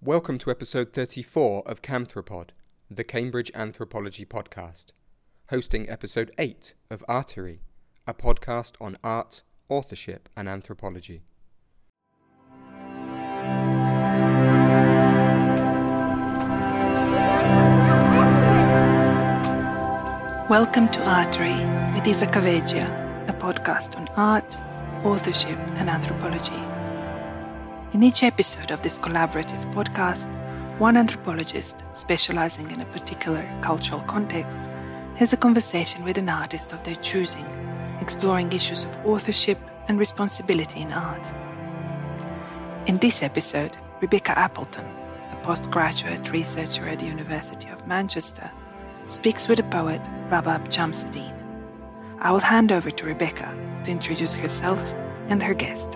Welcome to episode 34 of Camthropod, the Cambridge Anthropology podcast, hosting episode 8 of Artery, a podcast on art, authorship and anthropology. Welcome to Artery with Isa Kavegia, a podcast on art, authorship and anthropology. In each episode of this collaborative podcast, one anthropologist specializing in a particular cultural context has a conversation with an artist of their choosing, exploring issues of authorship and responsibility in art. In this episode, Rebecca Appleton, a postgraduate researcher at the University of Manchester, speaks with the poet Rabab Jamsuddin. I will hand over to Rebecca to introduce herself and her guest.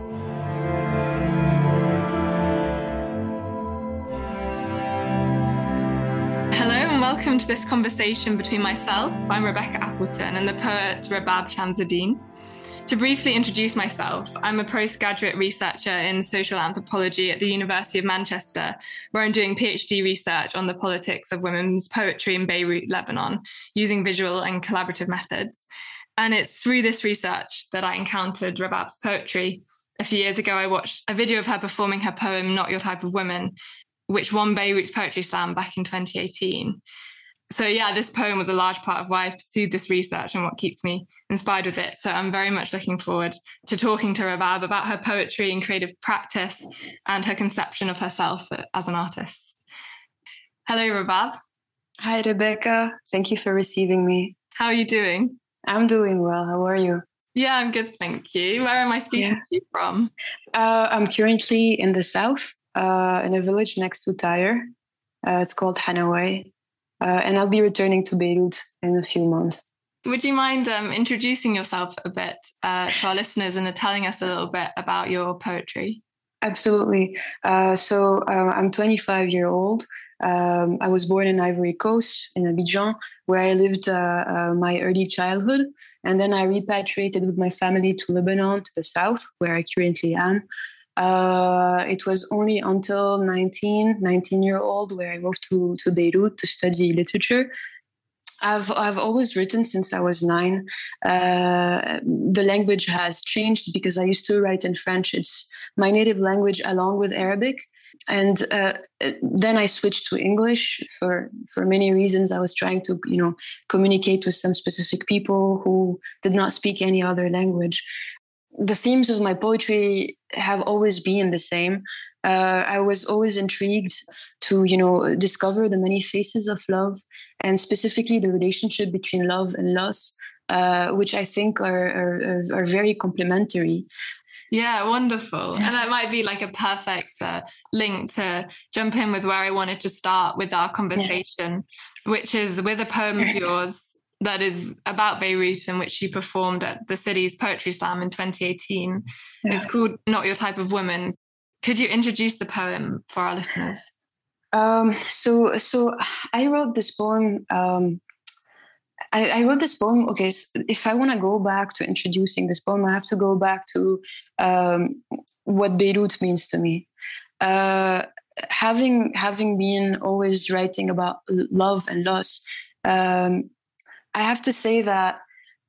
Hello and welcome to this conversation between myself, I'm Rebecca Appleton, and the poet Rabab Jamsuddin. To briefly introduce myself, I'm a postgraduate researcher in social anthropology at the University of Manchester, where I'm doing PhD research on the politics of women's poetry in Beirut, Lebanon, using visual and collaborative methods. And it's through this research that I encountered Rabab's poetry. A few years ago, I watched a video of her performing her poem, Not Your Type of Women, which won Beirut's Poetry Slam back in 2018. So yeah, this poem was a large part of why I pursued this research and what keeps me inspired with it. So I'm very much looking forward to talking to Rabab about her poetry and creative practice and her conception of herself as an artist. Hello, Rabab. Hi, Rebecca. Thank you for receiving me. How are you doing? I'm doing well. How are you? Yeah, I'm good, thank you. Where am I speaking to you from? I'm currently in the south, in a village next to Tyre. It's called Hanaway. And I'll be returning to Beirut in a few months. Would you mind introducing yourself a bit to our listeners and telling us a little bit about your poetry? Absolutely. So I'm 25 years old. I was born in Ivory Coast, in Abidjan, where I lived my early childhood. And then I repatriated with my family to Lebanon, to the south, where I currently am. It was only until 19-year-old where I moved to Beirut to study literature. I've always written since I was 9. The language has changed because I used to write in French. It's my native language along with Arabic. And then I switched to English for many reasons. I was trying to, communicate with some specific people who did not speak any other language. The themes of my poetry have always been the same. I was always intrigued to, discover the many faces of love, and specifically the relationship between love and loss, which I think are very complementary. Yeah, wonderful. And that might be like a perfect link to jump in with where I wanted to start with our conversation, which is with a poem of yours that is about Beirut, in which you performed at the city's Poetry Slam in 2018. Yeah. It's called Not Your Type of Women. Could you introduce the poem for our listeners? So I wrote this poem. I wrote this poem. Okay, so if I want to go back to introducing this poem, I have to go back to what Beirut means to me. Having been always writing about love and loss, I have to say that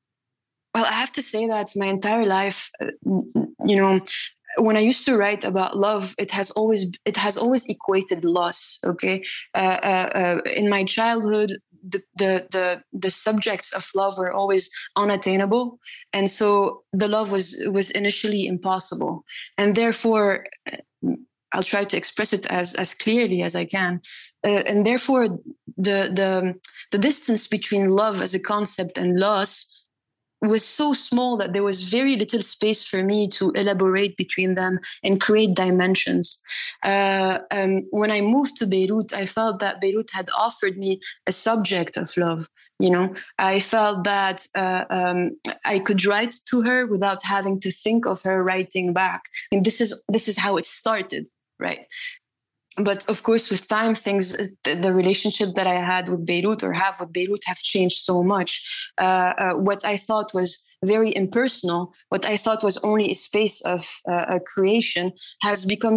my entire life, when I used to write about love, it has always equated loss. Okay, in my childhood, the subjects of love were always unattainable, and so the love was initially impossible, and therefore I'll try to express it as clearly as I can. And therefore, the distance between love as a concept and loss was so small that there was very little space for me to elaborate between them and create dimensions. When I moved to Beirut, I felt that Beirut had offered me a subject of love. I felt that I could write to her without having to think of her writing back. And this is how it started, right? But of course, with time, the relationship that I had with Beirut or have with Beirut have changed so much. What I thought was very impersonal, what I thought was only a space of creation, has become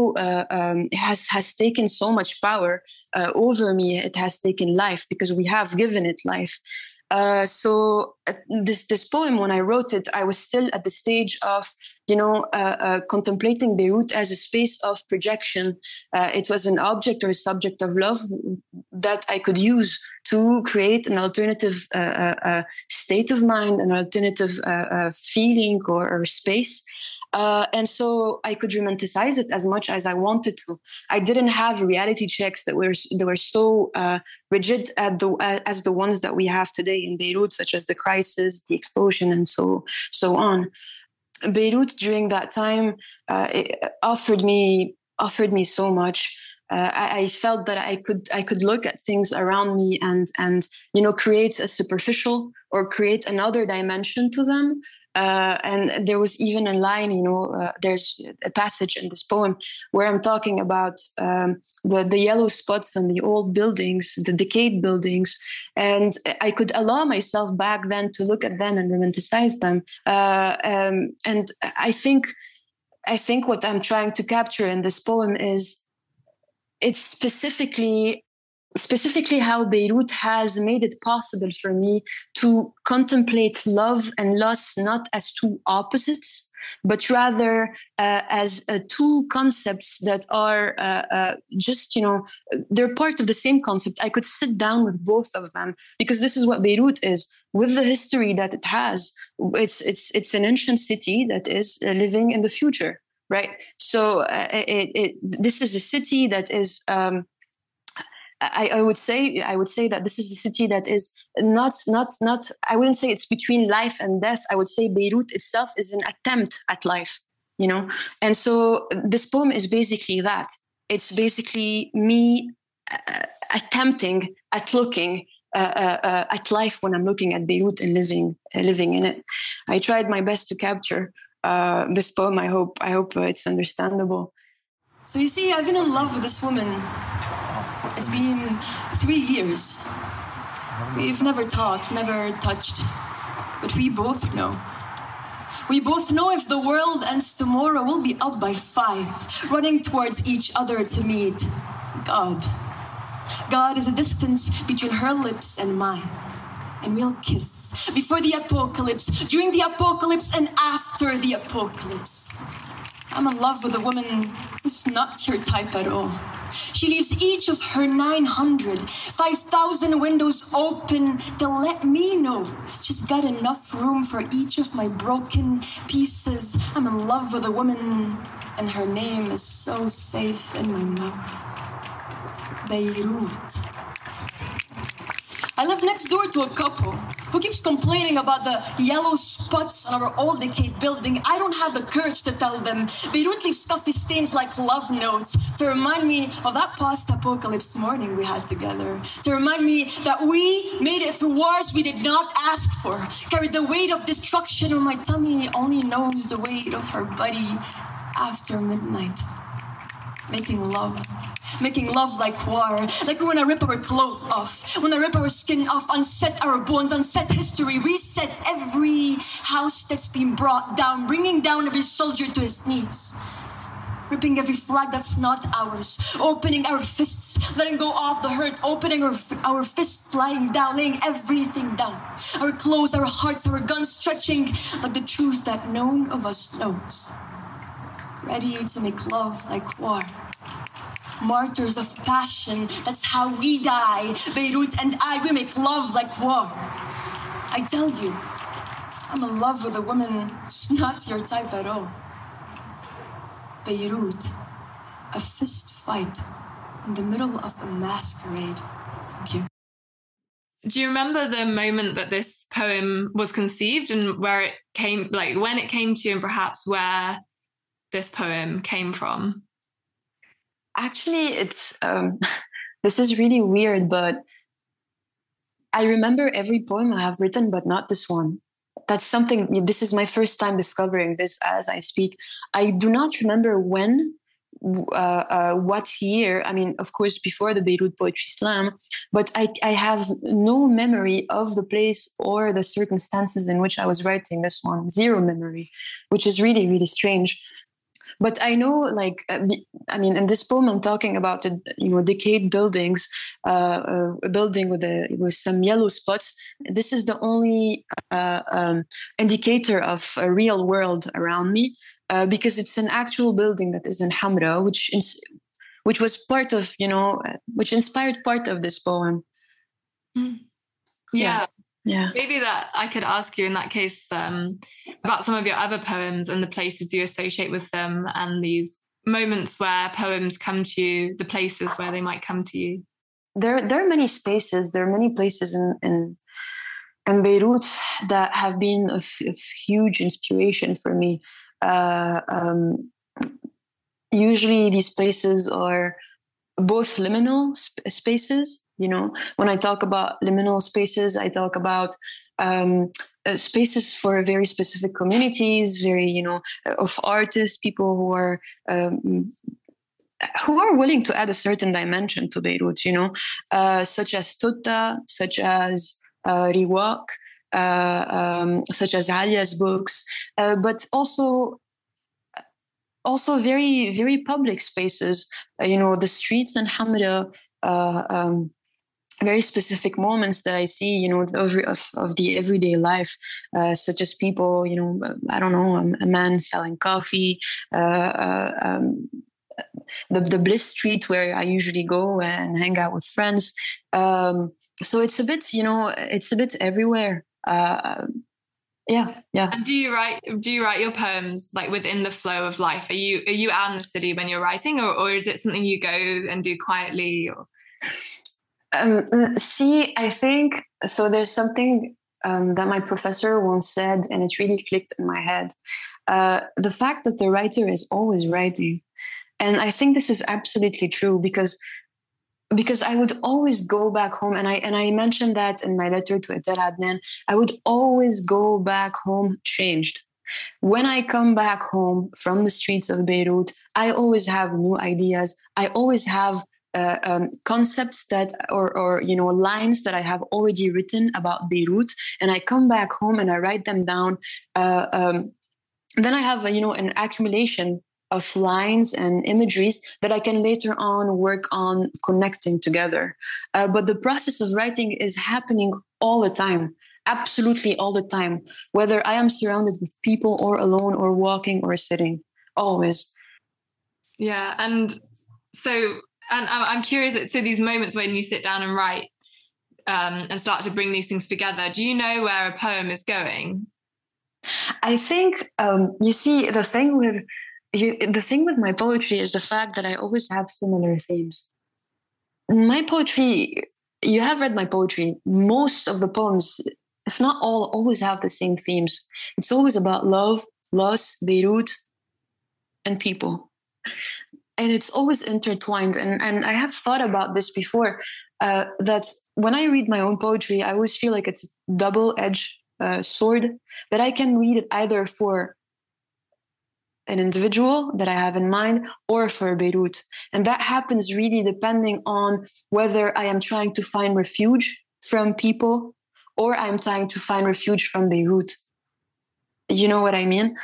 has taken so much power over me. It has taken life because we have given it life. So this poem, when I wrote it, I was still at the stage of, contemplating Beirut as a space of projection. It was an object or a subject of love that I could use to create an alternative state of mind, an alternative feeling or space. And so I could romanticize it as much as I wanted to. I didn't have reality checks that were so rigid as the ones that we have today in Beirut, such as the crisis, the explosion, and so on. Beirut during that time it offered me so much. I felt that I could look at things around me and create a superficial or create another dimension to them. And there was even a line, there's a passage in this poem where I'm talking about the yellow spots on the old buildings, the decayed buildings. And I could allow myself back then to look at them and romanticize them. And I think what I'm trying to capture in this poem is it's specifically how Beirut has made it possible for me to contemplate love and loss not as two opposites, but rather as two concepts that are they're part of the same concept. I could sit down with both of them because this is what Beirut is, with the history that it has. It's an ancient city that is living in the future, right? So this is a city that is. I would say that this is a city that is not. I wouldn't say it's between life and death. I would say Beirut itself is an attempt at life, And so this poem is basically that. It's basically me attempting at looking at life when I'm looking at Beirut and living in it. I tried my best to capture this poem. I hope it's understandable. So you see, I've been in love with this woman. It's been 3 years. We've never talked, never touched, but we both know. We both know if the world ends tomorrow, we'll be up by 5, running towards each other to meet God. God is a distance between her lips and mine. And we'll kiss before the apocalypse, during the apocalypse, and after the apocalypse. I'm in love with a woman who's not your type at all. She leaves each of her 5,000 windows open to let me know she's got enough room for each of my broken pieces. I'm in love with a woman, and her name is so safe in my mouth. Beirut. I live next door to a couple who keeps complaining about the yellow spots on our old decayed building. I don't have the courage to tell them. Beirut leaves coffee stains like love notes to remind me of that post-apocalypse morning we had together. To remind me that we made it through wars we did not ask for. Carried the weight of destruction when my tummy only knows the weight of her body after midnight. Making love like war, like when I rip our clothes off, when I rip our skin off, unset our bones, unset history, reset every house that's been brought down, bringing down every soldier to his knees, ripping every flag that's not ours, opening our fists, letting go off the hurt, opening our fists, lying down, laying everything down, our clothes, our hearts, our guns, stretching like the truth that none of us knows, ready to make love like war. Martyrs of passion, that's how we die. Beirut and I, we make love like war. I tell you, I'm in love with a woman who's not your type at all. Beirut, a fist fight in the middle of a masquerade. Thank you. Do you remember the moment that this poem was conceived and where it came, like when it came to you, and perhaps where this poem came from? Actually, it's this is really weird, but I remember every poem I have written, but not this one. That's something, this is my first time discovering this as I speak. I do not remember when what year. I mean, of course, before the Beirut Poetry Slam, but I have no memory of the place or the circumstances in which I was writing this one. Zero memory, which is really, really strange. But I know, like, I mean, in this poem, I'm talking about, decayed buildings, a building with some yellow spots. This is the only indicator of a real world around me, because it's an actual building that is in Hamra, which was part of, which inspired part of this poem. Yeah. Yeah. Maybe that I could ask you in that case about some of your other poems and the places you associate with them, and these moments where poems come to you, the places where they might come to you. There are many spaces. There are many places in Beirut that have been of huge inspiration for me. Usually these places are both liminal spaces. When I talk about liminal spaces, I talk about spaces for very specific communities, very, of artists, people who are willing to add a certain dimension to Beirut, such as Tota, such as Riwaq, such as Alia's books, but also very, very public spaces, the streets in Hamra, very specific moments that I see, of the everyday life, such as people, I don't know, a man selling coffee, the Bliss Street where I usually go and hang out with friends. So it's a bit, it's a bit everywhere. Yeah. And do you write your poems like within the flow of life? Are you out in the city when you're writing, or is it something you go and do quietly? Or? I think so. There's something that my professor once said, and it really clicked in my head. The fact that the writer is always writing, and I think this is absolutely true because I would always go back home, and I mentioned that in my letter to Etel Adnan. I would always go back home changed. When I come back home from the streets of Beirut, I always have new ideas. I always have concepts that or lines that I have already written about Beirut, and I come back home and I write them down. Then I have an accumulation of lines and imageries that I can later on work on connecting together. But the process of writing is happening all the time, absolutely all the time, whether I am surrounded with people or alone or walking or sitting, always. Yeah, and so. And I'm curious, so these moments when you sit down and write and start to bring these things together, do you know where a poem is going? I think, you see, the thing with my poetry is the fact that I always have similar themes. My poetry, you have read my poetry, most of the poems, if not all, always have the same themes. It's always about love, loss, Beirut, and people. And it's always intertwined. And I have thought about this before, that when I read my own poetry, I always feel like it's a double-edged sword, that I can read it either for an individual that I have in mind or for Beirut. And that happens really depending on whether I am trying to find refuge from people or I'm trying to find refuge from Beirut. You know what I mean?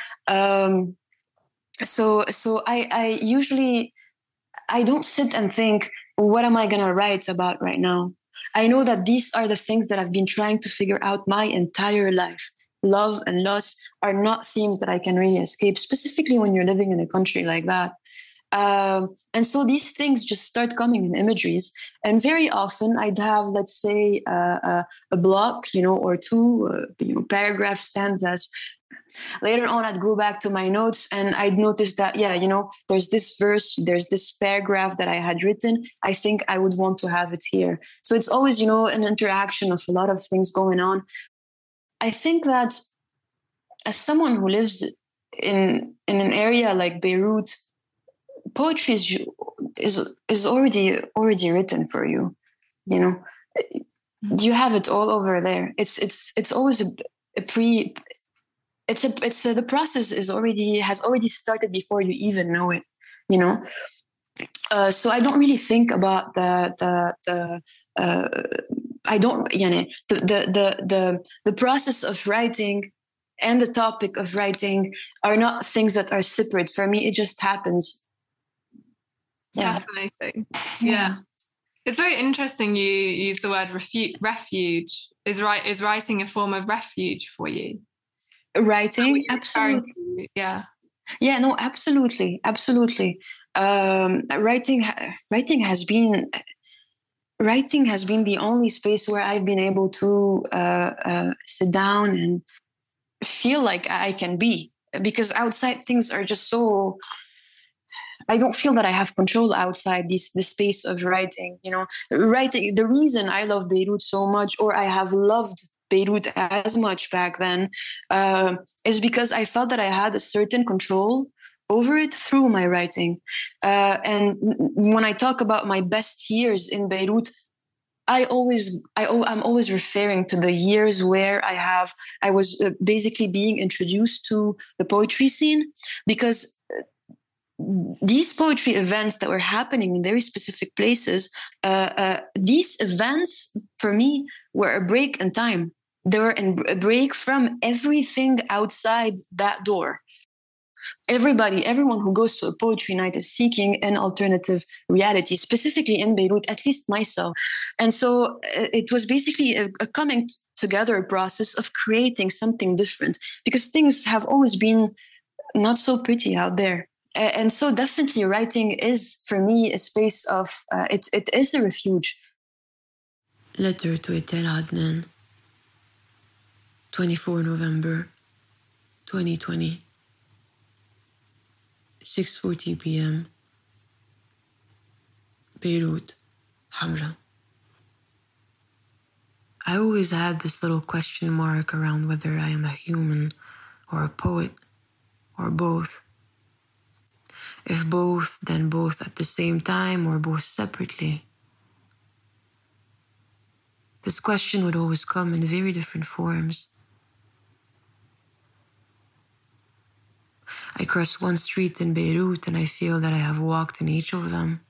So I usually, I don't sit and think, what am I going to write about right now? I know that these are the things that I've been trying to figure out my entire life. Love and loss are not themes that I can really escape, specifically when you're living in a country like that. And so these things just start coming in imageries. And very often I'd have, let's say, a block, or two, paragraph stanzas. Later on, I'd go back to my notes and I'd notice that, there's this verse, there's this paragraph that I had written. I think I would want to have it here. So it's always, an interaction of a lot of things going on. I think that as someone who lives in an area like Beirut, poetry is already written for you. You have it all over there. It's always the process has already started before you even know it. you know. So I don't really think about I don't, the process of writing and the topic of writing are not things that are separate. For me, it just happens. Yeah. Fascinating. Yeah. It's very interesting you use the word refuge. Is writing a form of refuge for you? Writing? Absolutely. Yeah. Yeah, no, absolutely. Absolutely. Writing has been the only space where I've been able to sit down and feel like I can be, because outside things are just so, I don't feel that I have control outside the space of writing. Writing, the reason I love Beirut so much, or I have loved Beirut as much back then, is because I felt that I had a certain control over it through my writing. And when I talk about my best years in Beirut, I'm always referring to the years where I was basically being introduced to the poetry scene, because these poetry events that were happening in very specific places, these events for me were a break in time. They were a break from everything outside that door. Everyone who goes to a poetry night is seeking an alternative reality, specifically in Beirut, at least myself. And so it was basically a coming together process of creating something different, because things have always been not so pretty out there. And so definitely writing is, for me, a space of, it is a refuge. Letter to Etel Adnan, 24 November 2020, 6:40 p.m. Beirut, Hamra. I always had this little question mark around whether I am a human or a poet, or both. If both, then both at the same time, or both separately. This question would always come in very different forms. I cross one street in Beirut and I feel that I have walked in each of them.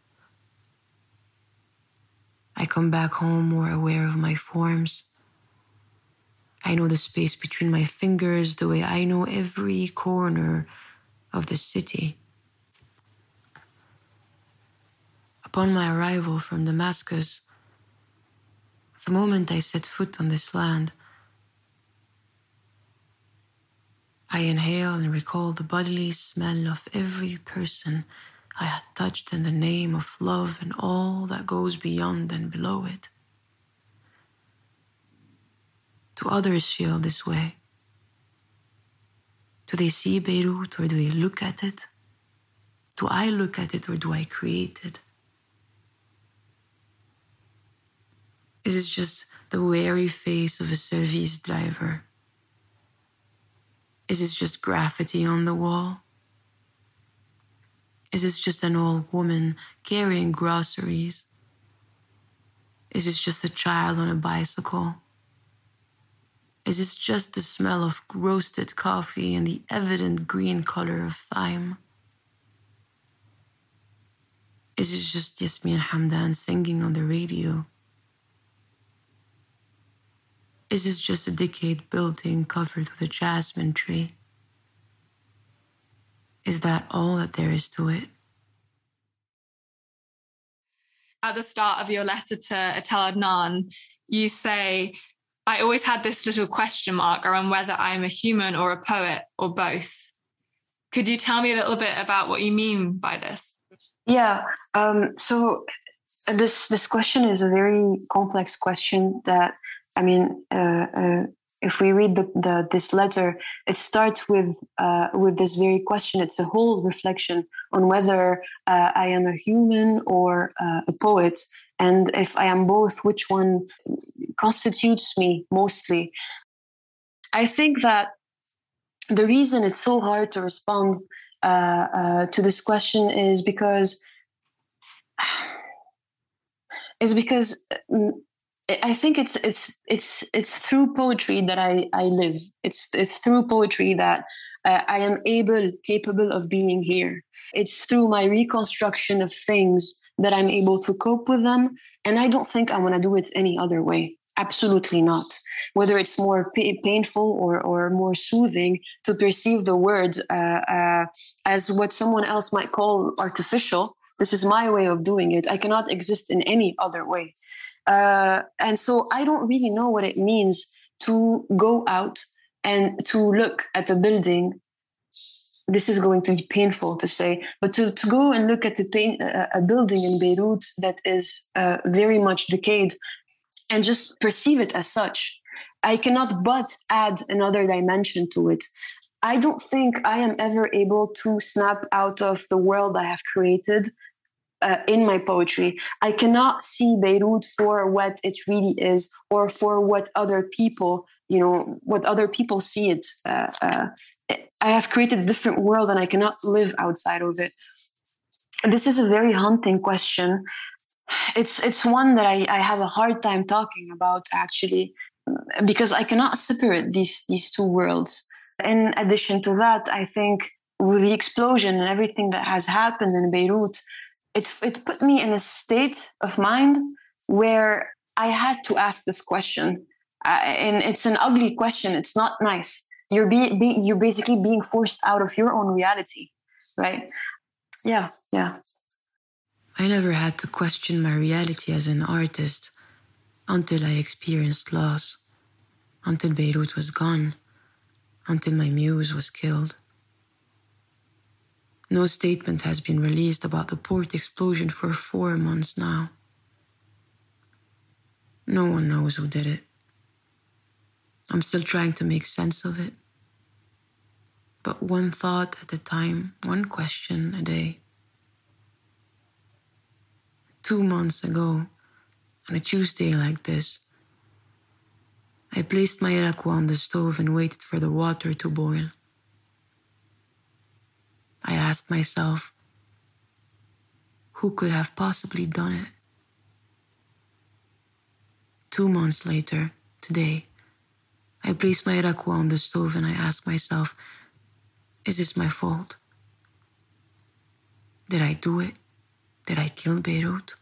I come back home more aware of my forms. I know the space between my fingers the way I know every corner of the city. Upon my arrival from Damascus, the moment I set foot on this land, I inhale and recall the bodily smell of every person I had touched in the name of love and all that goes beyond and below it. Do others feel this way? Do they see Beirut or do they look at it? Do I look at it or do I create it? Is it just the wary face of a service driver? Is it just graffiti on the wall? Is it just an old woman carrying groceries? Is it just a child on a bicycle? Is it just the smell of roasted coffee and the evident green color of thyme? Is it just Yasmin Hamdan singing on the radio? Is this just a decayed building covered with a jasmine tree? Is that all that there is to it? At the start of your letter to Etel Adnan, you say, I always had this little question mark around whether I am a human or a poet or both. Could you tell me a little bit about what you mean by this? Yeah, so this question is a very complex question that, I mean, if we read this letter, it starts with this very question. It's a whole reflection on whether I am a human or a poet, and if I am both, which one constitutes me mostly. I think that the reason it's so hard to respond to this question is because I think it's through poetry that I live. It's through poetry that I am capable of being here. It's through my reconstruction of things that I'm able to cope with them. And I don't think I want to do it any other way. Absolutely not. Whether it's more painful or more soothing to perceive the words as what someone else might call artificial, this is my way of doing it. I cannot exist in any other way. And so I don't really know what it means to go out and to look at a building. This is going to be painful to say, but to go and look at a building in Beirut that is very much decayed and just perceive it as such, I cannot but add another dimension to it. I don't think I am ever able to snap out of the world I have created in my poetry. I cannot see Beirut for what it really is, or for what other people, what other people see it. I have created a different world and I cannot live outside of it. This is a very haunting question. It's one that I have a hard time talking about, actually, because I cannot separate these two worlds. In addition to that, I think with the explosion and everything that has happened in Beirut, it put me in a state of mind where I had to ask this question. And it's an ugly question. It's not nice. You're basically being forced out of your own reality, right? Yeah. I never had to question my reality as an artist until I experienced loss, until Beirut was gone, until my muse was killed. No statement has been released about the port explosion for 4 months now. No one knows who did it. I'm still trying to make sense of it. But one thought at a time, one question a day. 2 months ago, on a Tuesday like this, I placed my Irakwa on the stove and waited for the water to boil. I asked myself, who could have possibly done it? 2 months later, today, I placed my Irakwa on the stove and I asked myself, is this my fault? Did I do it? Did I kill Beirut?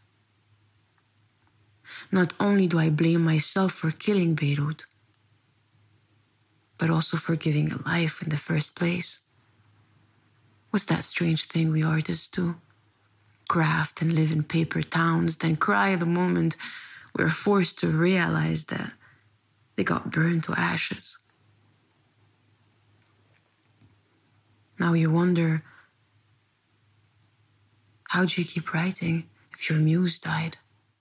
Not only do I blame myself for killing Beirut, but also for giving a life in the first place. What's that strange thing we artists do? Craft and live in paper towns, then cry the moment we're forced to realize that they got burned to ashes. Now you wonder, how do you keep writing if your muse died?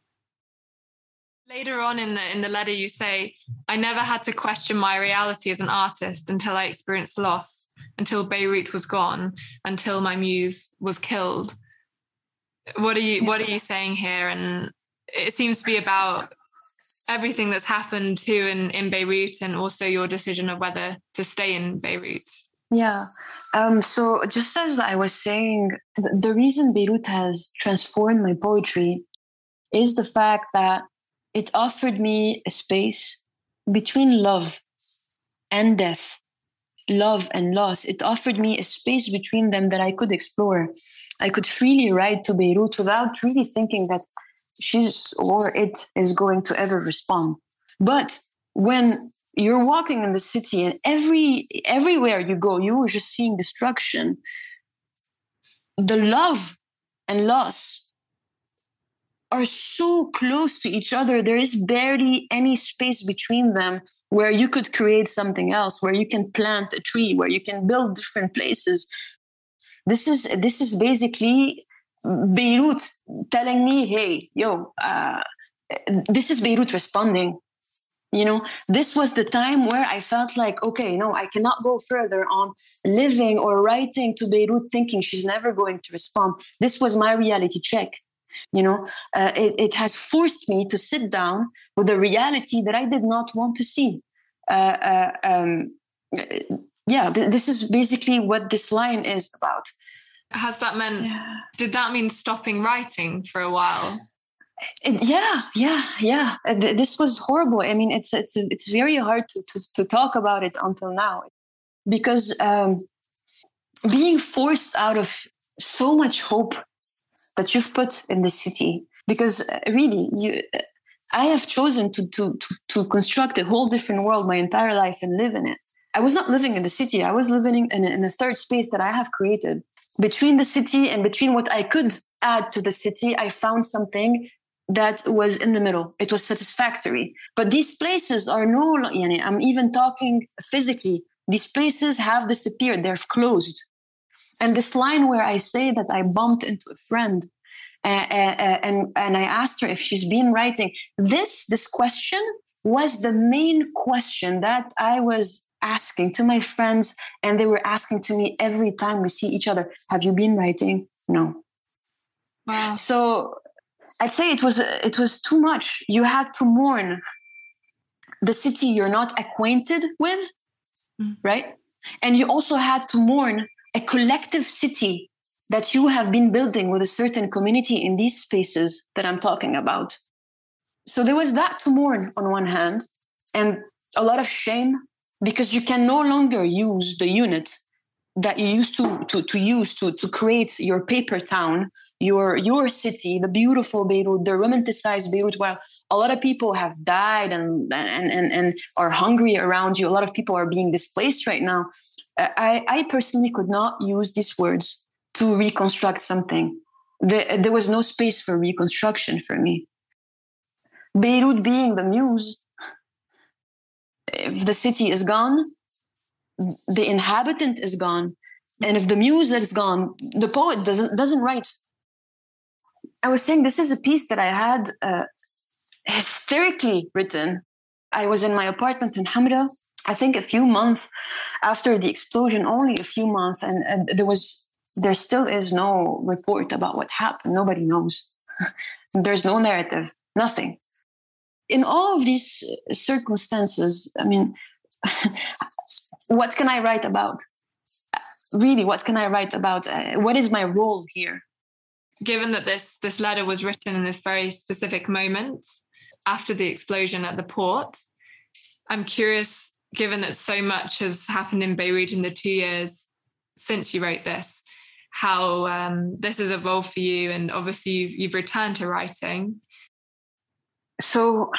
Later on in the letter, you say, I never had to question my reality as an artist until I experienced loss, until Beirut was gone, until my muse was killed. What are you saying here? And it seems to be about everything that's happened too in Beirut, and also your decision of whether to stay in Beirut. Yeah. So just as I was saying, the reason Beirut has transformed my poetry is the fact that it offered me a space between love and death, love and loss. It offered me a space between them that I could explore. I could freely write to Beirut without really thinking that she's or it is going to ever respond. But when you're walking in the city and everywhere you go, you are just seeing destruction, the love and loss are so close to each other. There is barely any space between them where you could create something else, where you can plant a tree, where you can build different places. This is basically Beirut telling me, hey, this is Beirut responding. This was the time where I felt like, okay, no, I cannot go further on living or writing to Beirut thinking she's never going to respond. This was my reality check. It has forced me to sit down with a reality that I did not want to see. This is basically what this line is about. Has that meant, did that mean stopping writing for a while? Yeah. This was horrible. I mean, it's very hard to talk about it until now, because being forced out of so much hope that you've put in the city, because really, I have chosen to construct a whole different world my entire life and live in it. I was not living in the city. I was living in a third space that I have created. Between the city and between what I could add to the city, I found something that was in the middle. It was satisfactory. But these places are I'm even talking physically. These places have disappeared. They're closed. And this line where I say that I bumped into a friend and I asked her if she's been writing, this question was the main question that I was asking to my friends, and they were asking to me every time we see each other. Have you been writing? No. Wow. So I'd say it was too much. You had to mourn the city you're not acquainted with, right? And you also had to mourn a collective city that you have been building with a certain community in these spaces that I'm talking about. So there was that to mourn on one hand, and a lot of shame, because you can no longer use the unit that you used to use to create your paper town, your city, the beautiful Beirut, the romanticized Beirut. Well, a lot of people have died and are hungry around you. A lot of people are being displaced right now. I personally could not use these words to reconstruct something. There was no space for reconstruction for me. Beirut being the muse, if the city is gone, the inhabitant is gone. And if the muse is gone, the poet doesn't write. I was saying this is a piece that I had hysterically written. I was in my apartment in Hamra, I think a few months after the explosion, only a few months. And there still is no report about what happened. Nobody knows. There's no narrative, nothing. In all of these circumstances, I mean, what can I write about? Really, what can I write about? What is my role here? Given that this letter was written in this very specific moment after the explosion at the port, I'm curious, given that so much has happened in Beirut in the 2 years since you wrote this, how this has evolved for you, and obviously you've returned to writing. So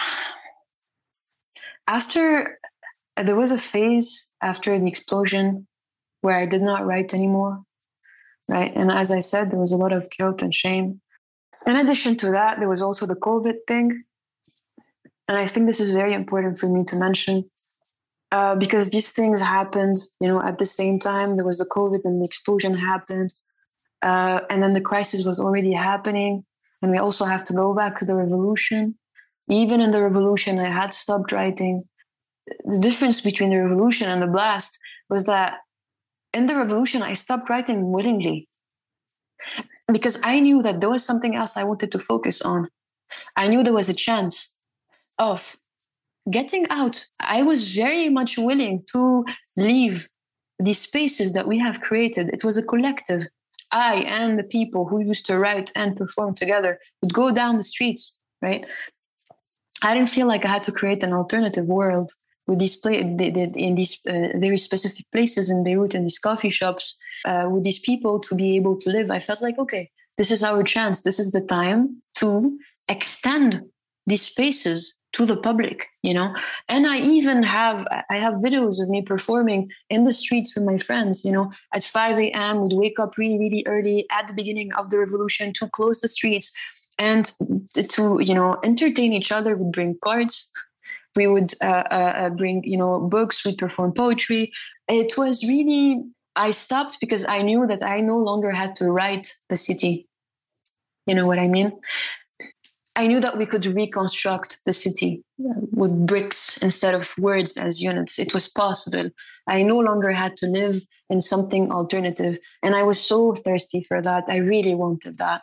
there was a phase after the explosion where I did not write anymore, right? And as I said, there was a lot of guilt and shame. In addition to that, there was also the COVID thing. And I think this is very important for me to mention because these things happened, at the same time. There was the COVID and the explosion happened. And then the crisis was already happening. And we also have to go back to the revolution. Even in the revolution, I had stopped writing. The difference between the revolution and the blast was that in the revolution, I stopped writing willingly because I knew that there was something else I wanted to focus on. I knew there was a chance of getting out. I was very much willing to leave these spaces that we have created. It was a collective. I and the people who used to write and perform together would go down the streets, right? I didn't feel like I had to create an alternative world with these in these very specific places in Beirut, in these coffee shops, with these people to be able to live. I felt like, okay, this is our chance. This is the time to extend these spaces to the public, And I have videos of me performing in the streets with my friends, at 5 a.m. would wake up really, really early at the beginning of the revolution to close the streets. And to, entertain each other, we'd bring cards, we would bring, books, we'd perform poetry. It was really, I stopped because I knew that I no longer had to write the city. You know what I mean? I knew that we could reconstruct the city with bricks instead of words as units. It was possible. I no longer had to live in something alternative. And I was so thirsty for that. I really wanted that.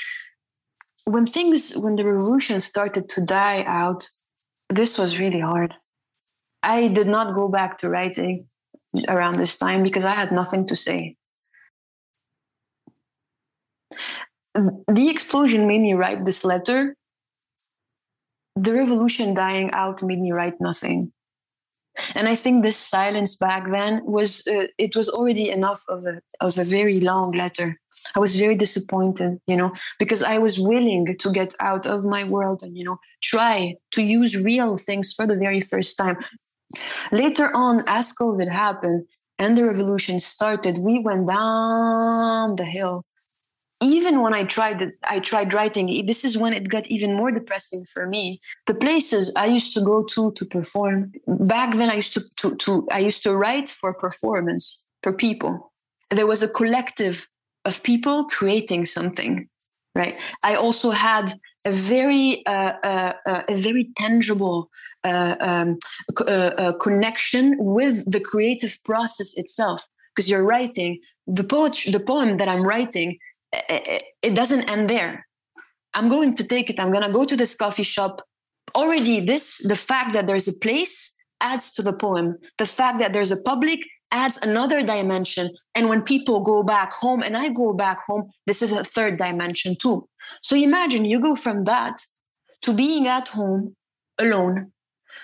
When the revolution started to die out, this was really hard. I did not go back to writing around this time because I had nothing to say. The explosion made me write this letter. The revolution dying out made me write nothing. And I think this silence back then was already enough of a very long letter. I was very disappointed, because I was willing to get out of my world and, try to use real things for the very first time. Later on, as COVID happened and the revolution started, we went down the hill. Even when I tried writing, this is when it got even more depressing for me. The places I used to go to perform, back then I used to write for performance, for people. There was a collective of people creating something, right? I also had a very tangible connection with the creative process itself, because you're writing the poem that I'm writing. It doesn't end there. I'm going to take it. I'm going to go to this coffee shop. Already the fact that there's a place adds to the poem. The fact that there's a public adds another dimension. And when people go back home and I go back home, this is a third dimension too. So imagine you go from that to being at home alone.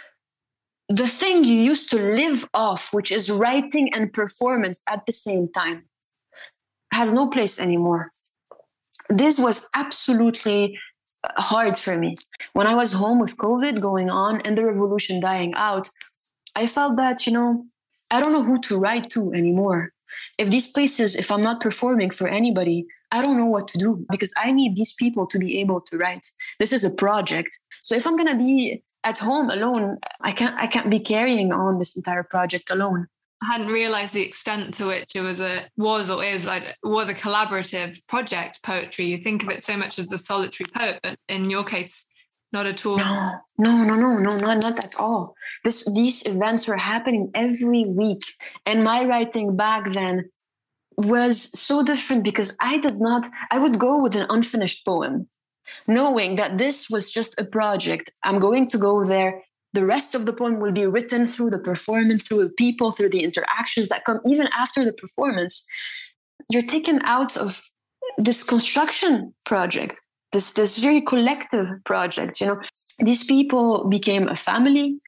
The thing you used to live off, which is writing and performance at the same time, has no place anymore. This was absolutely hard for me. When I was home with COVID going on and the revolution dying out, I felt that, I don't know who to write to anymore. If I'm not performing for anybody, I don't know what to do, because I need these people to be able to write. This is a project. So if I'm going to be at home alone, I can't be carrying on this entire project alone. I hadn't realised the extent to which it was a collaborative project, poetry. You think of it so much as a solitary poet, but in your case, not at all. No, not at all. These events were happening every week. And my writing back then was so different, because I would go with an unfinished poem, knowing that this was just a project. I'm going to go there. The rest of the poem will be written through the performance, through the people, through the interactions that come even after the performance. You're taken out of this construction project, this very collective project. These people became a family.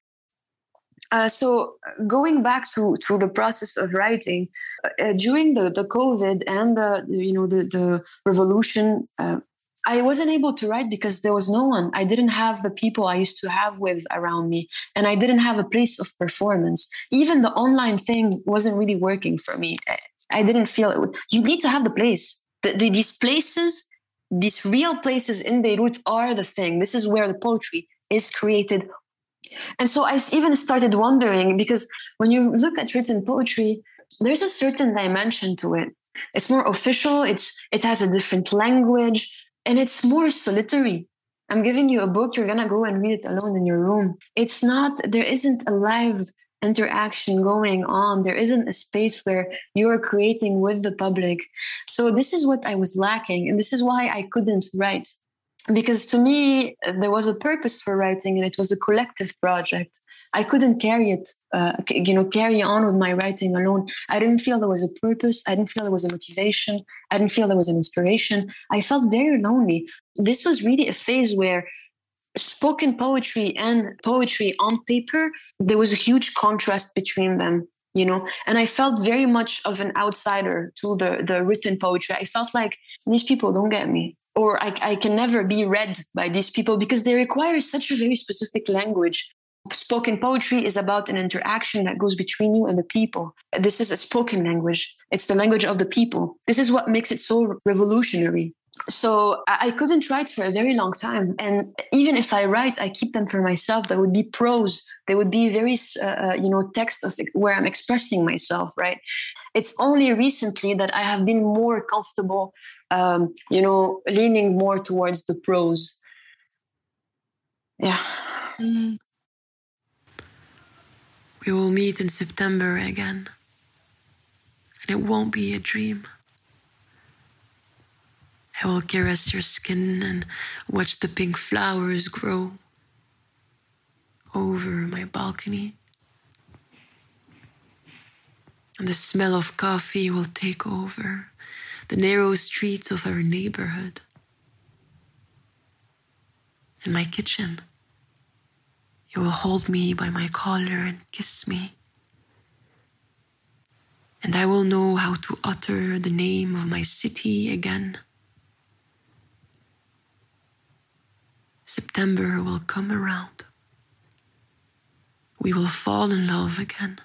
So going back to the process of writing, during the COVID and the revolution, I wasn't able to write because there was no one. I didn't have the people I used to have with around me, and I didn't have a place of performance. Even the online thing wasn't really working for me. I didn't feel it. You need to have the place. These places, these real places in Beirut are the thing. This is where the poetry is created. And so I even started wondering, because when you look at written poetry, there's a certain dimension to it. It's more official. It has a different language. And it's more solitary. I'm giving you a book, you're going to go and read it alone in your room. There isn't a live interaction going on. There isn't a space where you're creating with the public. So this is what I was lacking. And this is why I couldn't write. Because to me, there was a purpose for writing, and it was a collective project. I couldn't carry on with my writing alone. I didn't feel there was a purpose. I didn't feel there was a motivation. I didn't feel there was an inspiration. I felt very lonely. This was really a phase where spoken poetry and poetry on paper, there was a huge contrast between them, and I felt very much of an outsider to the written poetry. I felt like these people don't get me, or I can never be read by these people because they require such a very specific language. Spoken poetry is about an interaction that goes between you and the people. This is a spoken language. It's the language of the people. This is what makes it so revolutionary. So I couldn't write for a very long time. And even if I write, I keep them for myself. That would be prose. They would be very, text of where I'm expressing myself, right? It's only recently that I have been more comfortable, leaning more towards the prose. Yeah. Mm. We will meet in September again, and it won't be a dream. I will caress your skin and watch the pink flowers grow over my balcony. And the smell of coffee will take over the narrow streets of our neighborhood. In my kitchen, you will hold me by my collar and kiss me. And I will know how to utter the name of my city again. September will come around. We will fall in love again.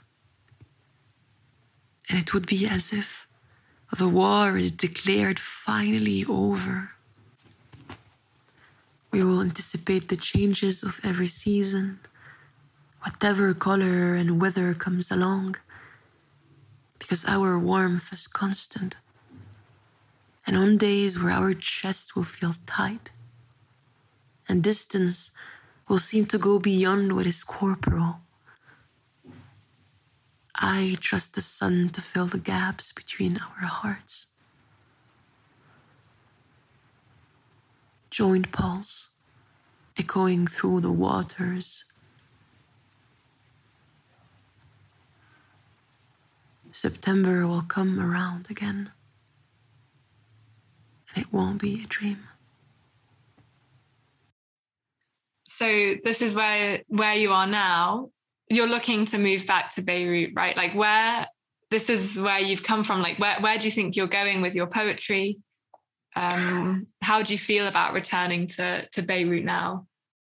And it would be as if the war is declared finally over. We will anticipate the changes of every season, whatever color and weather comes along, because our warmth is constant. And on days where our chest will feel tight, and distance will seem to go beyond what is corporal, I trust the sun to fill the gaps between our hearts. Joint pulse, echoing through the waters. September will come around again, and it won't be a dream. So this is where you are now. You're looking to move back to Beirut, right? Like this is where you've come from. Like where do you think you're going with your poetry? How do you feel about returning to Beirut now?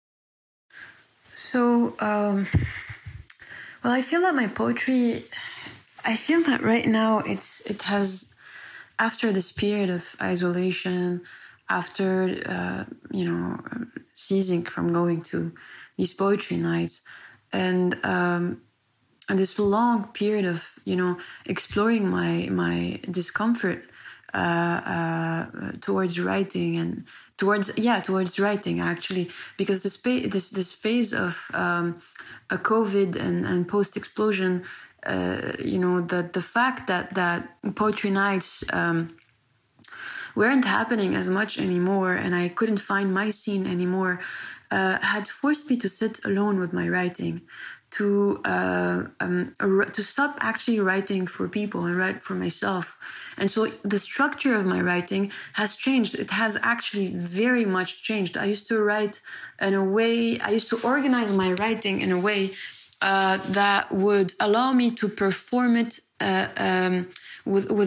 So, well, I feel that my poetry, I feel that right now it has, after this period of isolation, after, ceasing from going to these poetry nights, and this long period of, exploring my discomfort towards writing and towards writing, actually, because this phase of a COVID and post-explosion, the fact that poetry nights weren't happening as much anymore, and I couldn't find my scene anymore, had forced me to sit alone with my writing, to stop actually writing for people and write for myself. And so the structure of my writing has changed. It has actually very much changed. I used to organize my writing in a way that would allow me to perform it with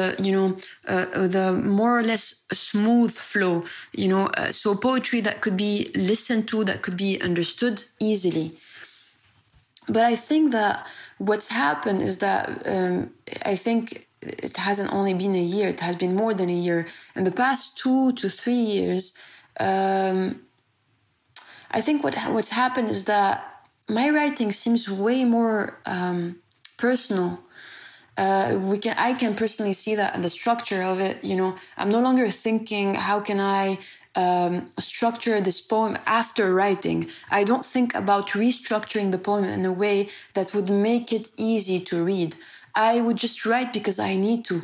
a more or less smooth flow, so poetry that could be listened to, that could be understood easily. But I think that what's happened is that I think it hasn't only been a year, it has been more than a year. In the past 2 to 3 years, I think what's happened is that my writing seems way more personal. I can personally see that in the structure of it. I'm no longer thinking, how can I structure this poem after writing? I don't think about restructuring the poem in a way that would make it easy to read. I would just write because I need to.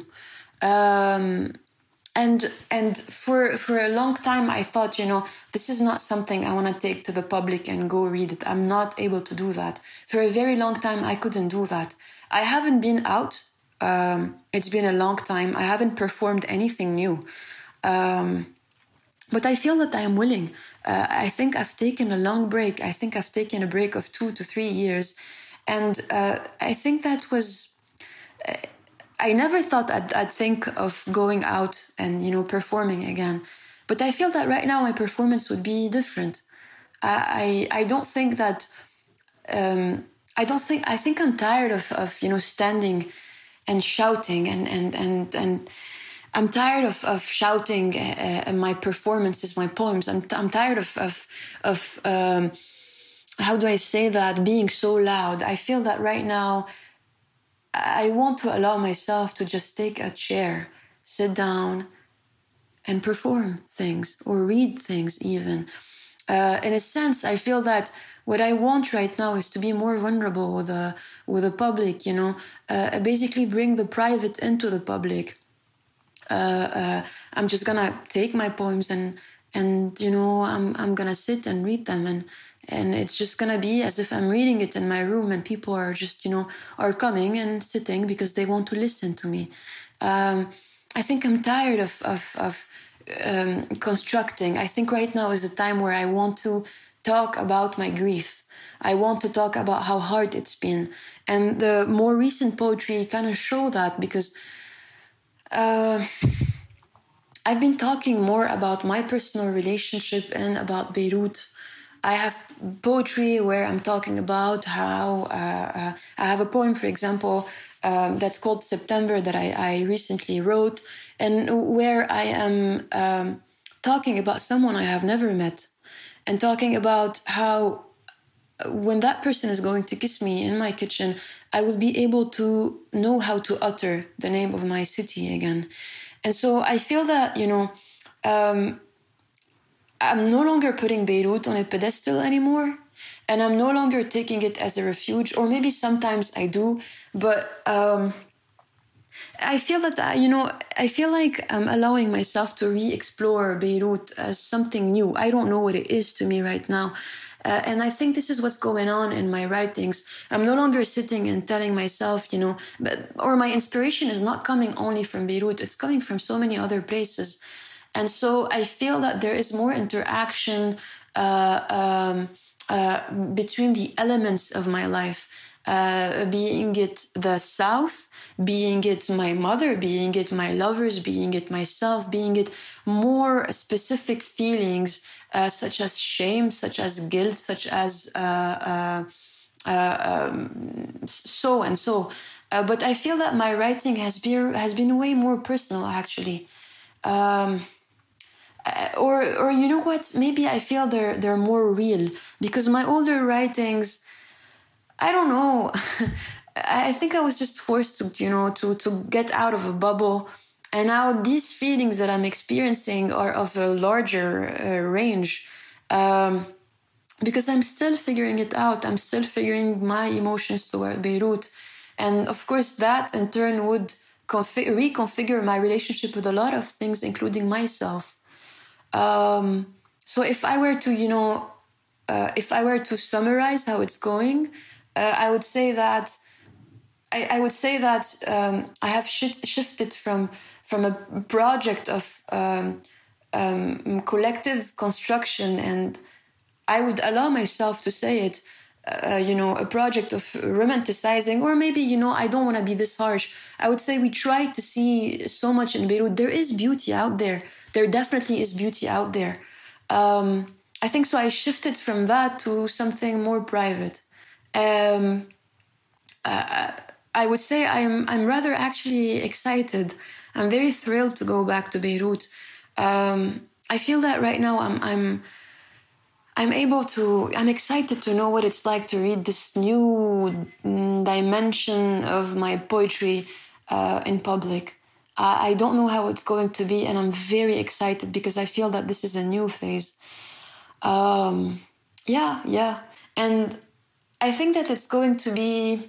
And for a long time, I thought, this is not something I want to take to the public and go read it. I'm not able to do that. For a very long time, I couldn't do that. I haven't been out. It's been a long time. I haven't performed anything new. But I feel that I am willing. I think I've taken a long break. I think I've taken a break of 2 to 3 years. And I think that was... I never thought I'd think of going out and, performing again. But I feel that right now my performance would be different. I don't think that... I think I'm tired of standing and shouting and I'm tired of shouting my performances, my poems. I'm tired of how do I say that, being so loud. I feel that right now I want to allow myself to just take a chair, sit down and perform things or read things even. In a sense, I feel that what I want right now is to be more vulnerable with the public, basically bring the private into the public. I'm just gonna take my poems and I'm gonna sit and read them and it's just gonna be as if I'm reading it in my room and people are just are coming and sitting because they want to listen to me. I think I'm tired of constructing. I think right now is a time where I want to talk about my grief. I want to talk about how hard it's been. And the more recent poetry kind of show that, because I've been talking more about my personal relationship and about Beirut. I have poetry where I'm talking about how I have a poem, for example, that's called September that I recently wrote, and where I am talking about someone I have never met, and talking about how when that person is going to kiss me in my kitchen, I will be able to know how to utter the name of my city again. And so I feel that, I'm no longer putting Beirut on a pedestal anymore, and I'm no longer taking it as a refuge, or maybe sometimes I do, but I feel that, I feel like I'm allowing myself to re-explore Beirut as something new. I don't know what it is to me right now. And I think this is what's going on in my writings. I'm no longer sitting and telling myself, or my inspiration is not coming only from Beirut, it's coming from so many other places. And so I feel that there is more interaction between the elements of my life, being it the South, being it my mother, being it my lovers, being it myself, being it more specific feelings such as shame, such as guilt, such as so and so. But I feel that my writing has been way more personal, actually. Or you know what? Maybe I feel they're more real, because my older writings, I don't know. I think I was just forced to get out of a bubble. And now these feelings that I'm experiencing are of a larger range, because I'm still figuring it out. I'm still figuring my emotions toward Beirut. And of course, that in turn would reconfigure my relationship with a lot of things, including myself. So if I were to summarize how it's going, I would say that I have shifted from a project of collective construction, and I would allow myself to say it, a project of romanticizing, or maybe, I don't want to be this harsh. I would say we try to see so much in Beirut. There is beauty out there. There definitely is beauty out there. I think so. I shifted from that to something more private. I would say I'm rather actually excited. I'm very thrilled to go back to Beirut. I feel that right now I'm excited to know what it's like to read this new dimension of my poetry in public. I don't know how it's going to be, and I'm very excited because I feel that this is a new phase. Yeah. And I think that it's going to be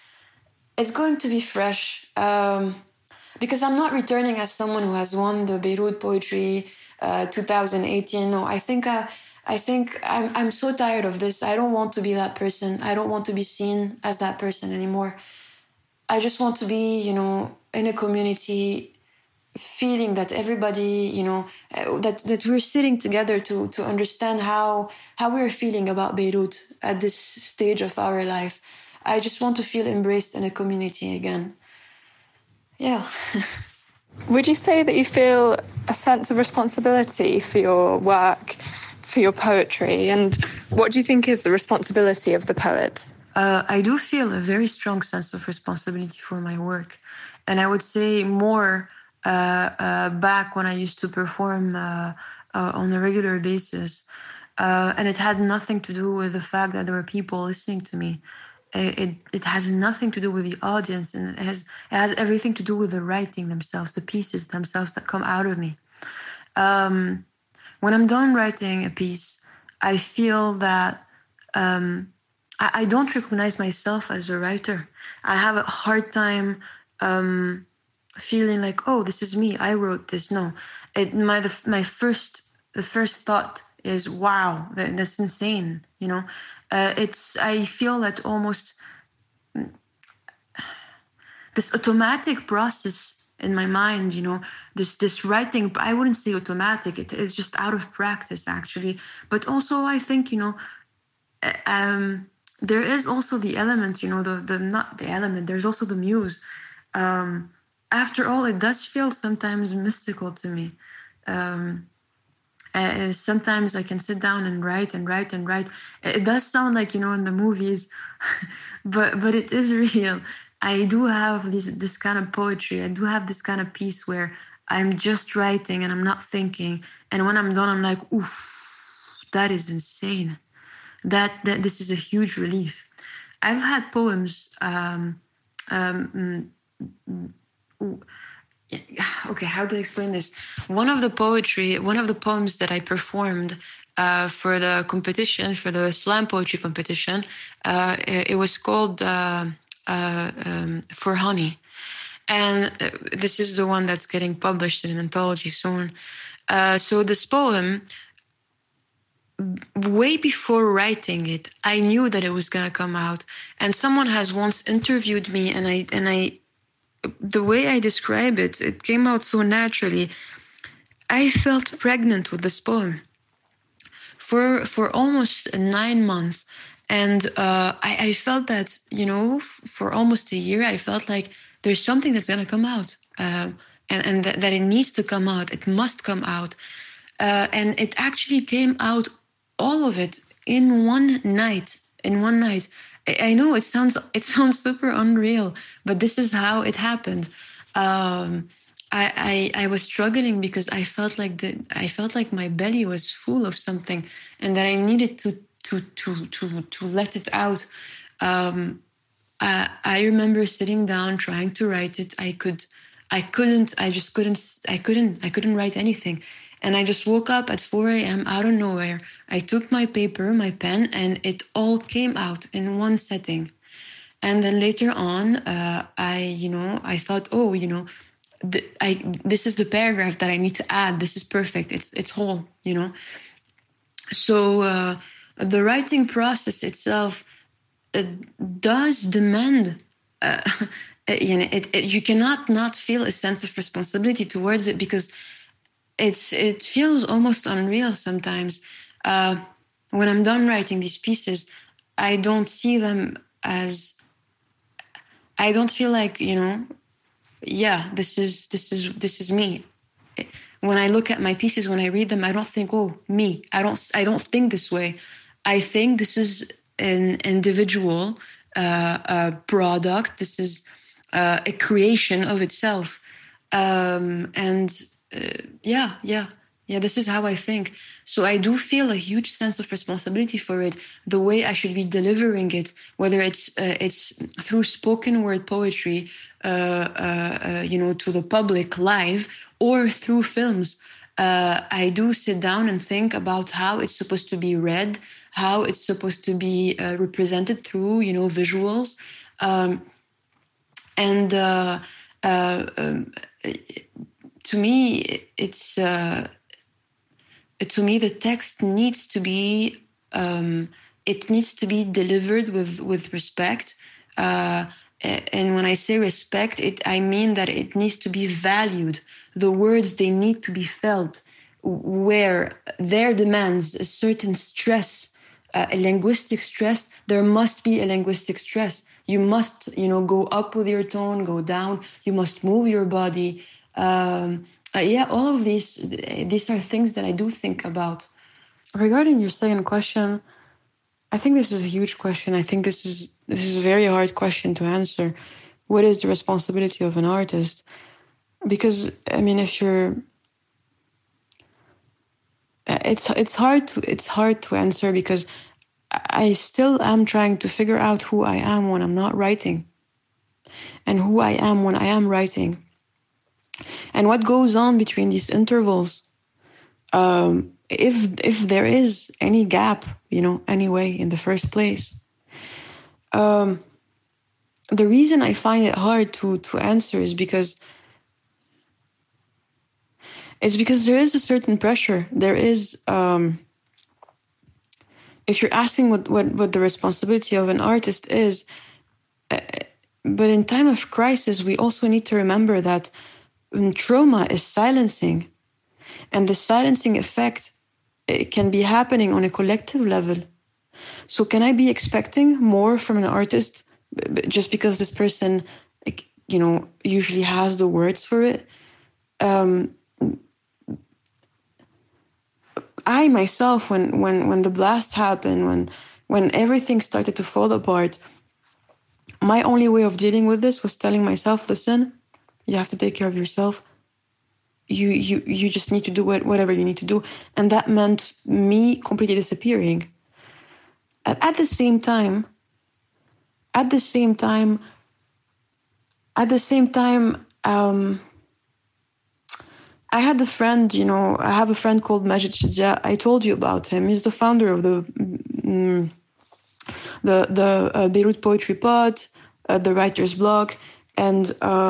fresh, because I'm not returning as someone who has won the Beirut Poetry 2018. No, I think I'm so tired of this. I don't want to be that person. I don't want to be seen as that person anymore. I just want to be, in a community, feeling that everybody, that we're sitting together to understand how we're feeling about Beirut at this stage of our life. I just want to feel embraced in a community again. Yeah. Would you say that you feel a sense of responsibility for your work, for your poetry? And what do you think is the responsibility of the poet? I do feel a very strong sense of responsibility for my work. And I would say more back when I used to perform on a regular basis. And it had nothing to do with the fact that there were people listening to me. It has nothing to do with the audience, and it has everything to do with the writing themselves, the pieces themselves that come out of me. When I'm done writing a piece, I feel that I don't recognize myself as a writer. I have a hard time feeling like, oh, this is me, I wrote this. No, the first thought is, wow, that's insane, I feel that almost this automatic process in my mind, this writing, I wouldn't say automatic, it's just out of practice actually. But also I think, there is also the element, not the element, there's also the muse. After all, it does feel sometimes mystical to me. Sometimes I can sit down and write and write and write. It does sound like, in the movies, but it is real. I do have this kind of poetry. I do have this kind of piece where I'm just writing and I'm not thinking. And when I'm done, I'm like, oof, that is insane. That this is a huge relief. I've had poems. Okay, how do I explain this? One of the poems that I performed for the competition, for the slam poetry competition, it was called For Honey. And this is the one that's getting published in an anthology soon. So this poem, way before writing it, I knew that it was going to come out. And someone has once interviewed me, and I the way I describe it, it came out so naturally. I felt pregnant with this poem for almost 9 months. And I felt that, for almost a year, I felt like there's something that's going to come out. And that it needs to come out. It must come out. And it actually came out, all of it, in one night. I know it sounds super unreal, but this is how it happened. I was struggling because I felt like my belly was full of something, and that I needed to let it out. I remember sitting down trying to write it. I couldn't write anything. And I just woke up at 4 a.m. out of nowhere. I took my paper, my pen, and it all came out in one setting. And then later on, I thought, this is the paragraph that I need to add. This is perfect. It's whole, So the writing process itself does demand. You cannot not feel a sense of responsibility towards it, because it feels almost unreal sometimes. When I'm done writing these pieces, I don't see them as, I don't feel like, this is me. When I look at my pieces, when I read them, I don't think, oh, me. I don't think this way. I think this is an individual product. This is a creation of itself. This is how I think. So I do feel a huge sense of responsibility for it, the way I should be delivering it, whether it's through spoken word poetry, to the public live, or through films. I do sit down and think about how it's supposed to be read, how it's supposed to be represented through, visuals. To me, the text needs to be delivered with respect. And when I say respect, I mean that it needs to be valued. The words, they need to be felt, where there demands a certain stress, a linguistic stress. There must be a linguistic stress. You must, go up with your tone, go down. You must move your body. All of these are things that I do think about. Regarding your second question, I think this is a huge question. I think this is a very hard question to answer. What is the responsibility of an artist? Because if you're, it's hard to answer, because I still am trying to figure out who I am when I'm not writing, and who I am when I am writing. And what goes on between these intervals, if there is any gap, anyway, in the first place. The reason I find it hard to answer is because there is a certain pressure. There is, if you're asking what the responsibility of an artist is, but in time of crisis, we also need to remember that trauma is silencing. And the silencing effect, it can be happening on a collective level. So can I be expecting more from an artist just because this person, usually has the words for it? I myself, when the blast happened, when everything started to fall apart, my only way of dealing with this was telling myself, listen, you have to take care of yourself. You just need to do whatever you need to do. And that meant me completely disappearing. At the same time, I had a friend, I have a friend called Majid Shidja. I told you about him. He's the founder of the Beirut Poetry Pod, the Writer's Block, and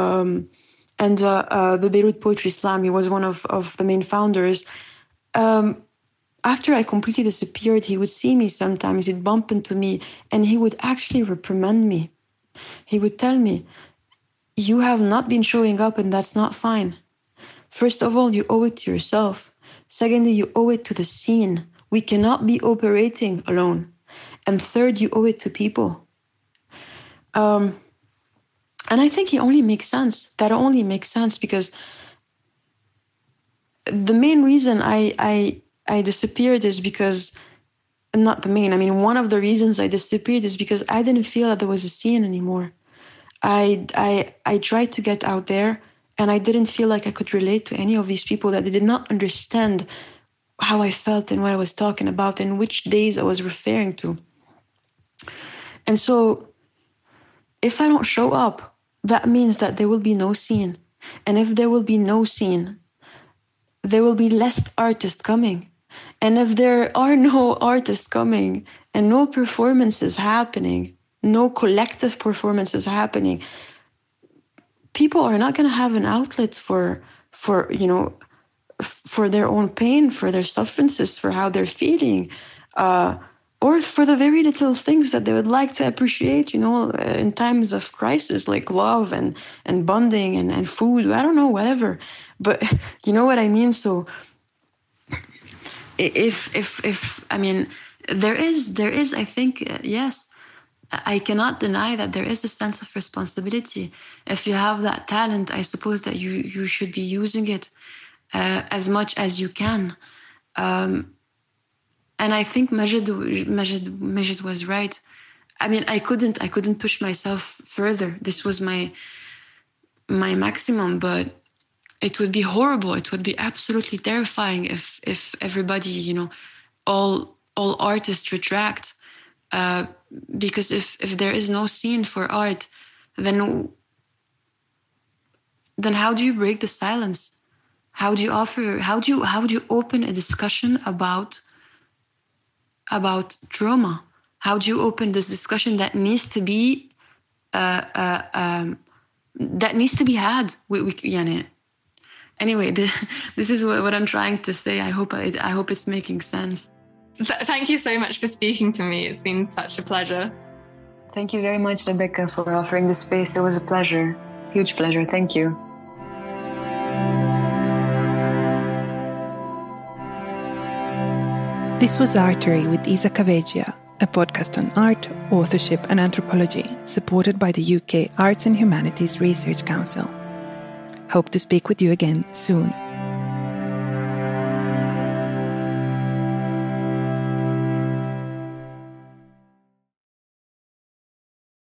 the Beirut Poetry Slam. He was one of the main founders. After I completely disappeared, he would see me sometimes, he'd bump into me, and he would actually reprimand me. He would tell me, you have not been showing up, and that's not fine. First of all, you owe it to yourself. Secondly, you owe it to the scene. We cannot be operating alone. And third, you owe it to people. And I think it only makes sense. That only makes sense because the main reason I disappeared is because, not the main, one of the reasons I disappeared is because I didn't feel that there was a scene anymore. I tried to get out there, and I didn't feel like I could relate to any of these people, that they did not understand how I felt and what I was talking about and which days I was referring to. And so if I don't show up, that means that there will be no scene. And if there will be no scene, there will be less artists coming. And if there are no artists coming and no performances happening, no collective performances happening, people are not going to have an outlet for their own pain, for their sufferances, for how they're feeling, or for the very little things that they would like to appreciate, in times of crisis, like love and bonding and food. I don't know, whatever. But you know what I mean? So if there is, I think, yes, I cannot deny that there is a sense of responsibility. If you have that talent, I suppose that you should be using it as much as you can. And I think Majid was right. I couldn't push myself further. This was my maximum, but it would be horrible. It would be absolutely terrifying if everybody, all artists retract. Because if there is no scene for art, then how do you break the silence? How do you open a discussion about trauma? How do you open this discussion that needs to be had? Anyway, this is what I'm trying to say. I hope it's making sense. Thank you so much for speaking to me. It's been such a pleasure. Thank you very much, Rebecca, for offering the space. It was a pleasure. Huge pleasure. Thank you. This was Artery with Isa Kavegia, a podcast on art, authorship and anthropology, supported by the UK Arts and Humanities Research Council. Hope to speak with you again soon.